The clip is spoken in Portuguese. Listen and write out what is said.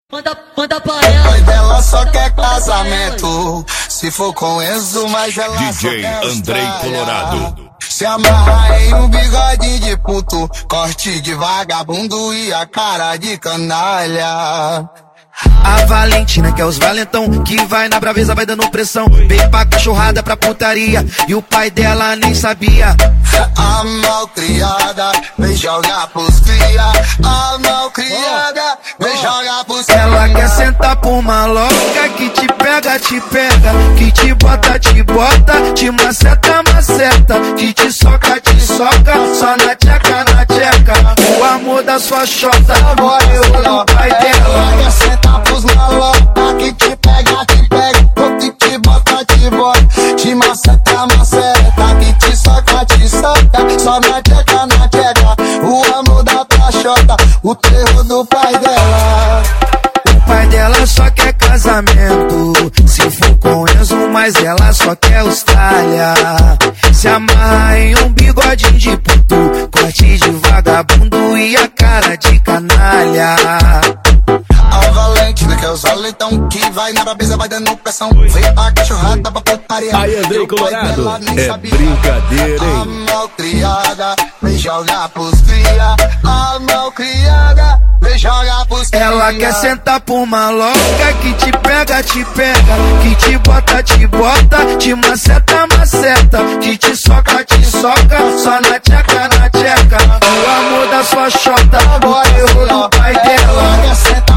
Manda pra ela. O pai dela só quer casamento. Se for com Enzo, mas ela DJ só quer Andrei Colorado. Se amarra em um bigode de puto, corte de vagabundo e a cara de canalha. A Valentina que é os valentão, que vai na braveza, vai dando pressão. Veio pra cachorrada, pra putaria, e o pai dela nem sabia. A malcriada vem jogar pros cria. A malcriada vem jogar pros cria. Ela quer sentar por maloca, que te pega, que te bota, te maceta, que te soca, só na tcheca, o amor da sua xota, morreu no pai dela. Ela quer sentar pros maloca, que te pega, que te bota, te maceta, que te soca, só na tcheca, o amor da tua xota, o terror do pai dela. O pai dela só quer casamento, se for com Enzo, mas ela só quer Austrália. Se amarra em um bigodinho de puto, corte de vagabundo e a cara de canalha. A Valentina que é os valentão, que vai na brabeza, vai dando pressão. Veio pra cachorrada, pra putaria. Aí, Andrei Colorado, é brincadeira, hein? A malcriada vem jogar pros cria. A malcriada vem jogar pros cria. Ela quer sentar por maloca, que te pega, que te bota, te maceta, que te soca, só na tcheca, o amor da sua xota, o terror do pai dela.